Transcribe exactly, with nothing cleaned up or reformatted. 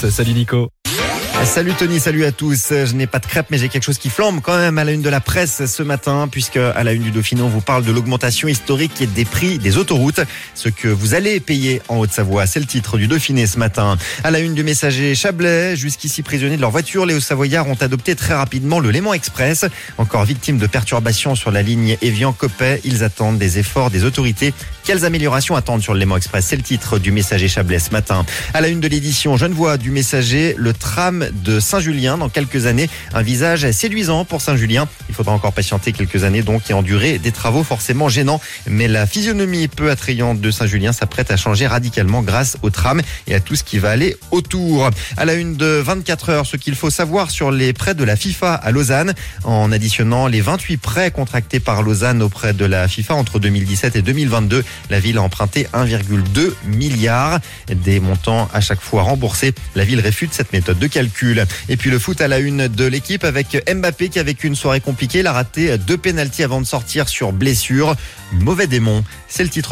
Salut Nico. Salut Tony, salut à tous. Je n'ai pas de crêpes mais j'ai quelque chose qui flambe quand même à la une de la presse ce matin, puisque à la une du Dauphiné on vous parle de l'augmentation historique des prix des autoroutes. Ce que vous allez payer en Haute-Savoie, c'est le titre du Dauphiné ce matin. À la une du Messager, Chablais, jusqu'ici prisonniers de leur voiture, les Hauts-Savoyards ont adopté très rapidement le Léman Express. Encore victimes de perturbations sur la ligne Évian-Coppet, ils attendent des efforts des autorités. Quelles améliorations attendent sur le Léman Express? C'est le titre du Messager Chablais ce matin. À la une de l'édition Genevois du Messager, le tram de Saint-Julien dans quelques années. Un visage séduisant pour Saint-Julien. Il faudra encore patienter quelques années donc et endurer des travaux forcément gênants. Mais la physionomie peu attrayante de Saint-Julien s'apprête à changer radicalement grâce au tram et à tout ce qui va aller autour. À la une de vingt-quatre heures, ce qu'il faut savoir sur les prêts de la FIFA à Lausanne. En additionnant les vingt-huit prêts contractés par Lausanne auprès de la FIFA entre deux mille dix-sept et deux mille vingt-deux, la ville a emprunté un virgule deux milliard. Des montants à chaque fois remboursés. La ville réfute cette méthode de calcul. Et puis le foot à la une de l'équipe avec Mbappé qui a vécu une soirée compliquée. Il a raté deux pénaltys avant de sortir sur blessure. Mauvais démon, c'est le titre.